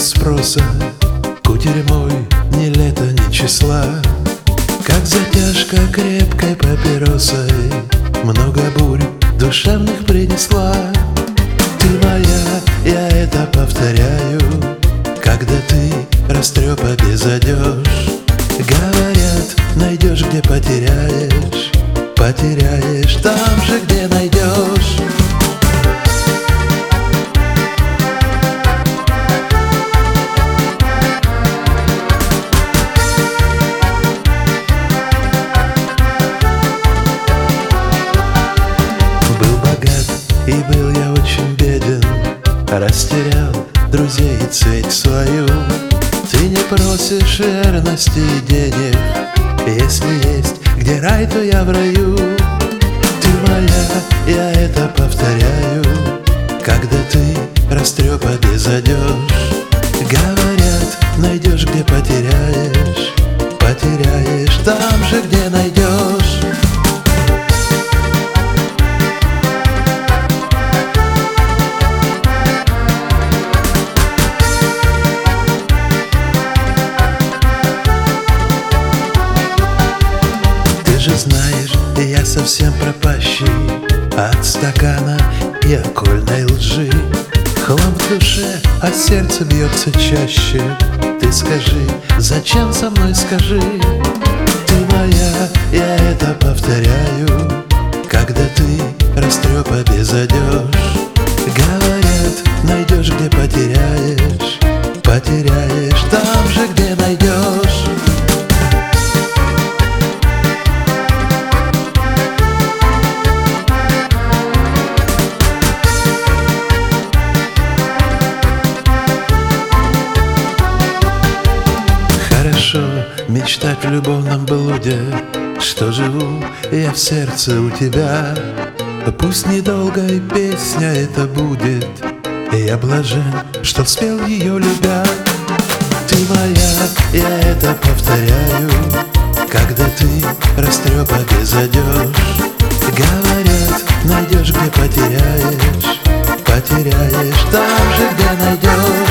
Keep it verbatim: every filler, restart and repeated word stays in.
без спроса, кутер мой ни лета, ни числа. Как затяжка крепкой папиросой много бурь душевных принесла. Ты моя, я это повторяю, когда ты растрепа без одежь. Говорят, найдешь, где потеряешь, потеряешь там же, где найдешь. Был богат и был я очень беден, растерял друзей и цветь свою. Ты не просишь верности и денег, если есть где рай, то я в раю. Ты моя, я это повторяю, когда ты растрепа без одежь. Говорят, найдешь, где потеряешь, потеряешь там же, где найдешь. Ты же знаешь, я совсем пропащий от стакана и окольной лжи. Хлам в душе, а сердце бьется чаще. Ты скажи, зачем со мной, скажи. Ты моя, я это повторяю, когда ты растрепа без одежь. Говорят, найдешь, где потеряешь, потеряешь там же, где найдешь. Хорошо мечтать в любовном блуде, что живу я в сердце у тебя. Пусть недолгой песня это будет, и я блажен, что спел ее любя. Ты моя, я это повторяю, когда ты растрепа без одежь. Говорят, найдешь, где потеряешь, потеряешь там же, где найдешь.